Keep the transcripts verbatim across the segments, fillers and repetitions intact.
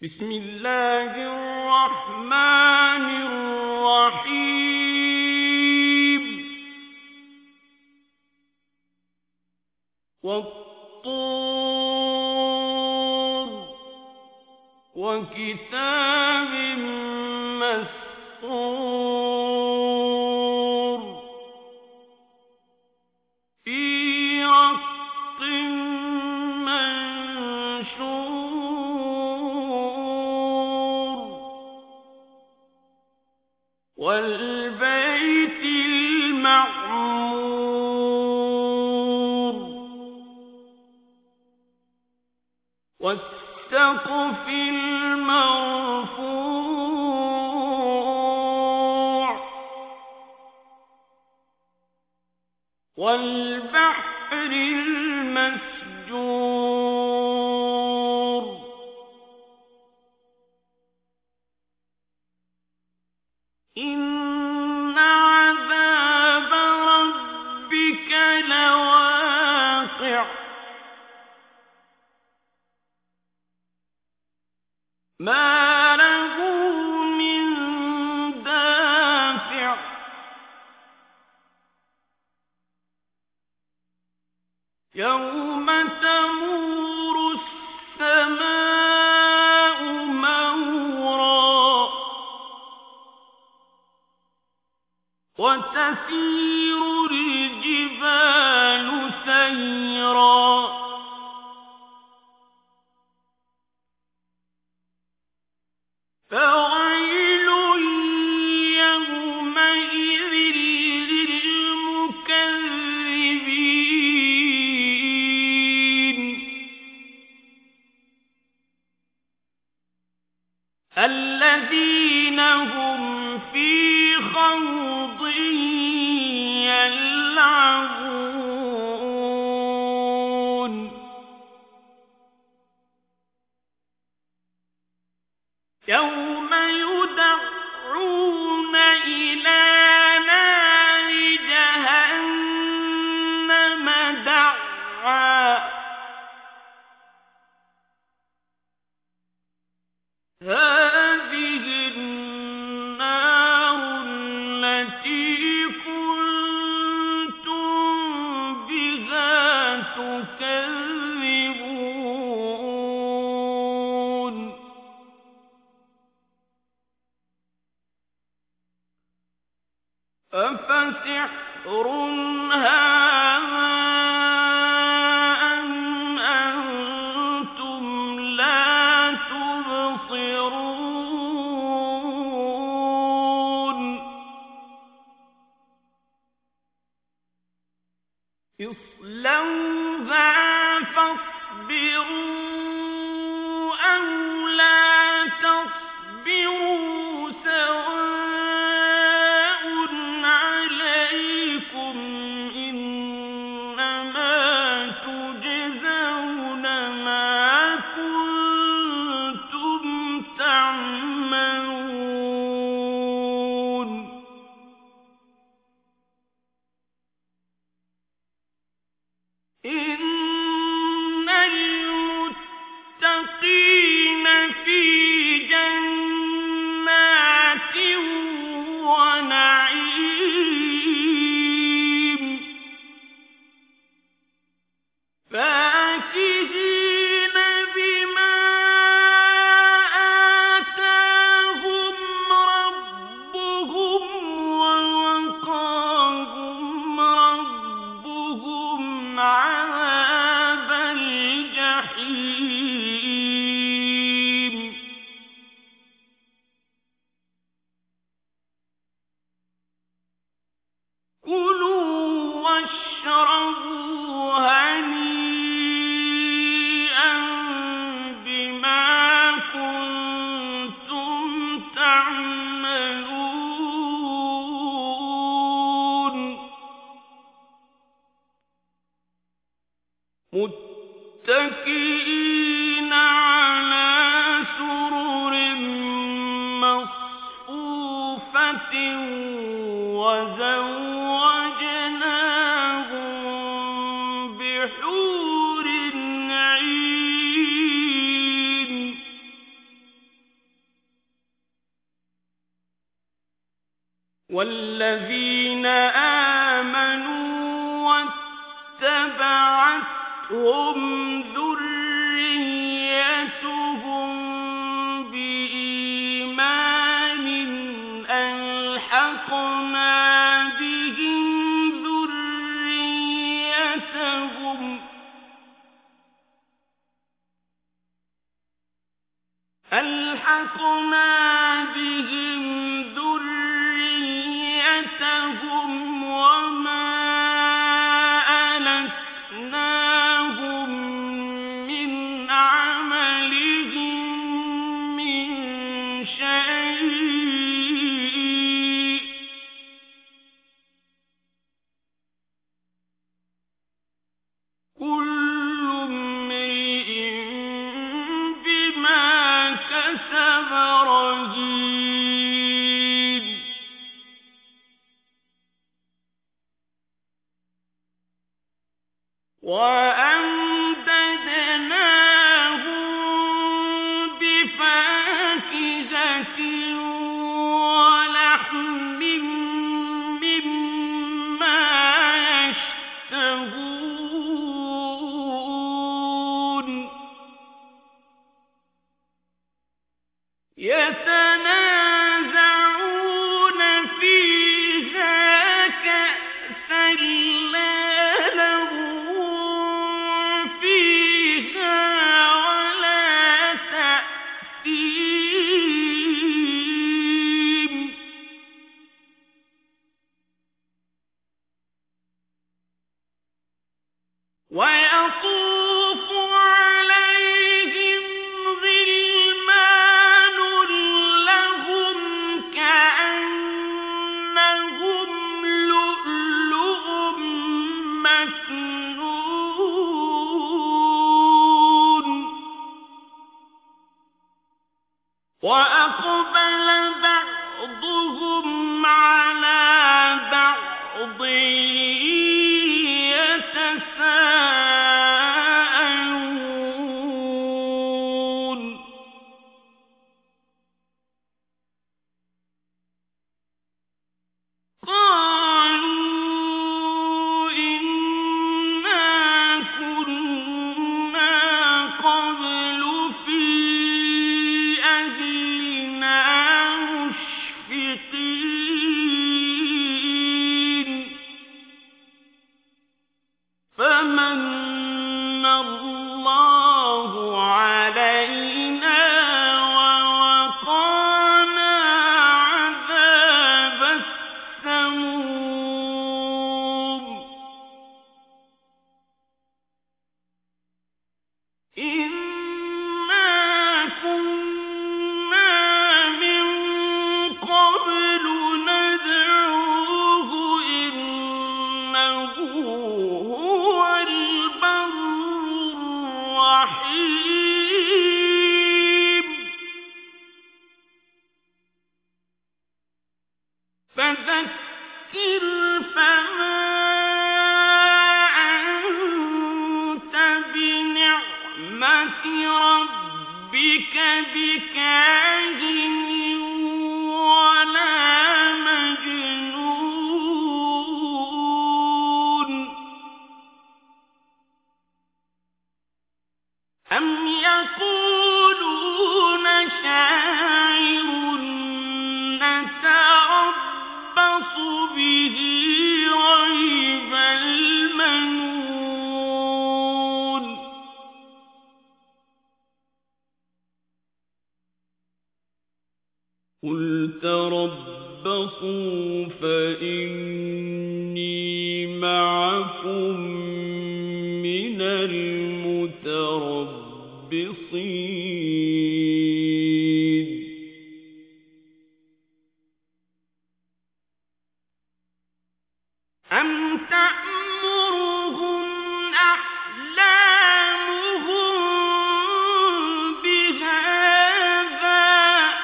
بسم الله الرحمن الرحيم والطور وكتاب مسطور في رق منشور والبيت المعمور والسقف المرفوع والبحر المسجور إن عذاب ربك لواقع ما له من دافع يوم تمور السماء مورا وتسير الجبال سيرا فويل يومئذ للمكذبين الذين هم في خوض يلعبون يوم يدعون إلى نار جهنم دعا هذه النار التي كنتم بها تكذبون أفسحر هذا أم أنتم لا تبصرون اصلوها فاصبروا أو لا تصبروا سواء عليكم إنما تجزون ما كنتم تعملون إن المتقين والذين آمنوا واتبعتهم ذريتهم بإيمان ألحقنا بهم ذريتهم ألحقنا بهم ذريتهم وما ألتناهم من عملهم من شيء كل امرئ بما كسب رهين وأمددناهم بفاكهة ولحم مما يشتهون يتنازعون فيها كأسا لا لغو فيها ولا تأثيم ويطوف عليهم غلمان لهم كأنهم لؤلؤ مكنون وأقبل بعضهم على بعض يتساءلون قالوا إنا كنا قبل في أهلنا مشفقين فمن الله علينا ووقانا عذاب السموم إنا كنا من قبل ندعوه إنه هو البر الرحيم فذكر فما أنت بنعمة ربك بكاهن ولا مجنون أم يقولون شاعر نتربص به ريب المنون قل تربصوا فإني معكم من المتربصين أم تأمرهم أحلامهم بهذا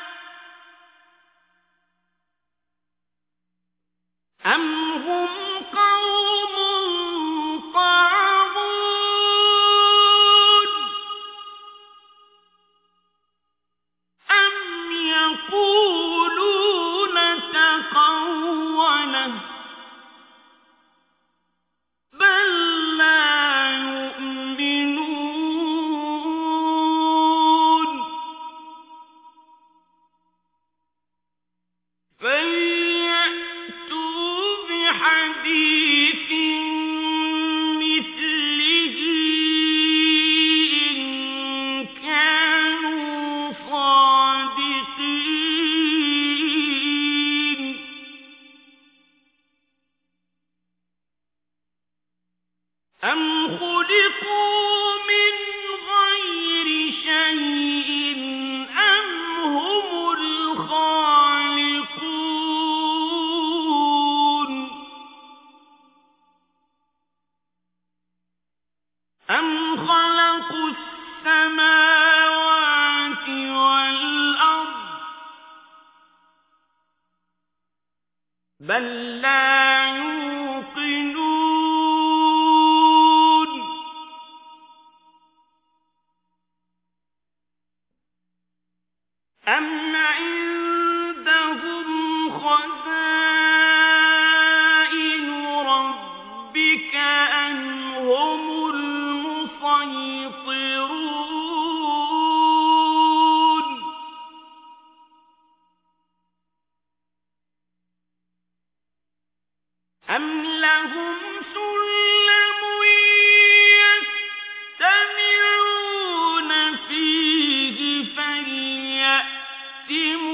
أم هم قوم طاغون بل لا يوقنون أم عندهم خزائن ربك أم هم المسيطرون أم لهم سلم يستمعون فيه فليأت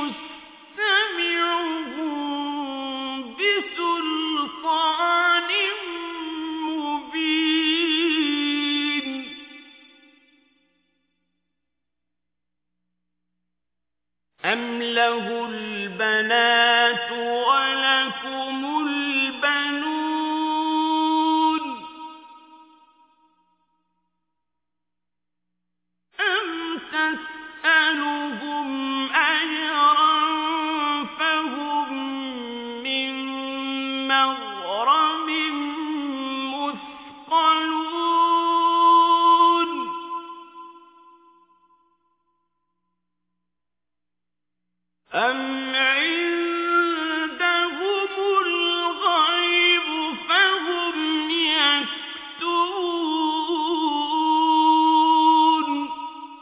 مستمعهم بسلطان مبين أم له البنات ولكم البنون أم تسألهم أجرا فهم من مغرم مثقلون أم عندهم الغيب فهم يكتبون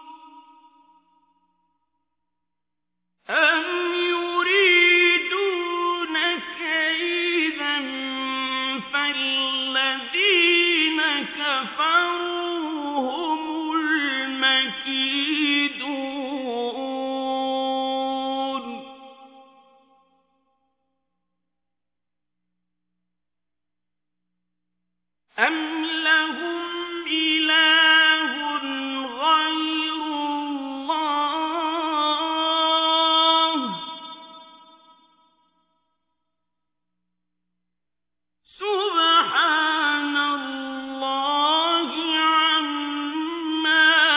أم يريدون كيدا فالذين كفروا هم المكيدون أم لهم إله غير الله سبحان الله عما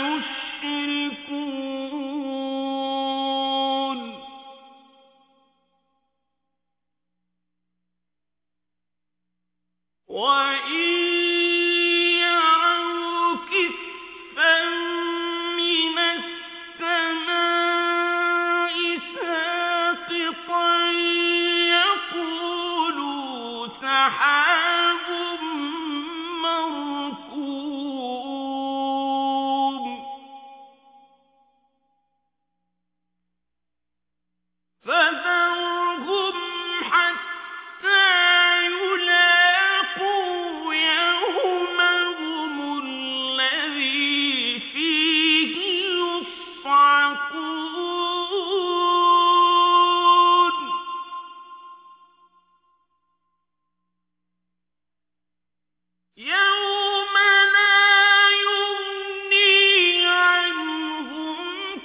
يشركون وإن يروا كسفا من السماء ساقطا يقولوا سحاب مركوم فذرهم حتى يلاقوا يومهم الذي فيه يصعقون يوم لا يغني عنهم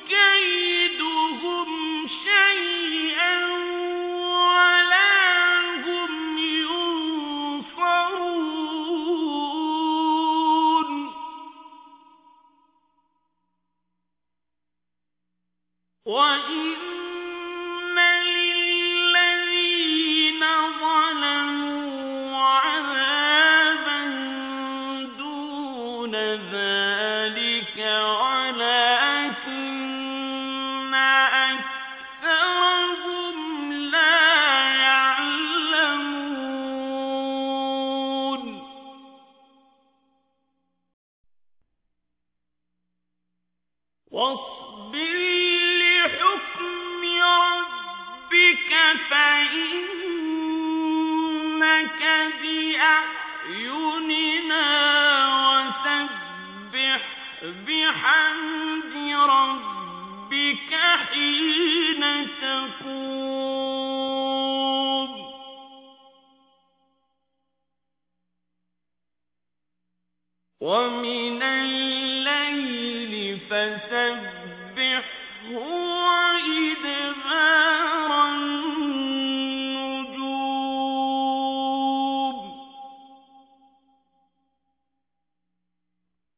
كيدهم شيئا ولا هم ينصرون وإن للذين ظلموا عذابا دون ذلك ولكن أكثرهم لا يعلمون واصبر لحكم ربك فإنك بأعيننا وسبح بحمد ربك حين تقوم ومن